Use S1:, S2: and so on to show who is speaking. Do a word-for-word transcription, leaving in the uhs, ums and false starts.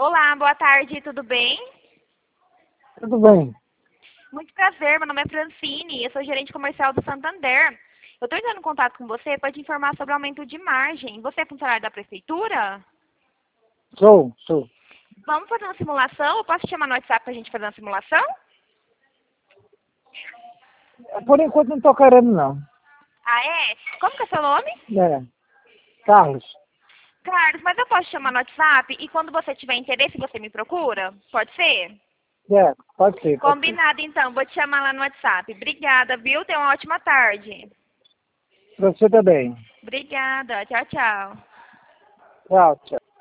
S1: Olá, boa tarde, tudo bem?
S2: Tudo bem.
S1: Muito prazer, meu nome é Francine, eu sou gerente comercial do Santander. Eu estou entrando em contato com você para te informar sobre o aumento de margem. Você é funcionário da prefeitura?
S2: Sou, sou.
S1: Vamos fazer uma simulação? Eu posso te chamar no WhatsApp para a gente fazer uma simulação?
S2: Por enquanto não estou querendo, não.
S1: Ah, é? Como que é seu nome?
S2: É. Carlos.
S1: Carlos, mas eu posso te chamar no WhatsApp e quando você tiver interesse você me procura? Pode ser?
S2: É, pode ser, pode ser.
S1: Combinado então, vou te chamar lá no WhatsApp. Obrigada, viu? Tenha uma ótima tarde.
S2: Para você também.
S1: Obrigada, tchau, tchau.
S2: Tchau, tchau.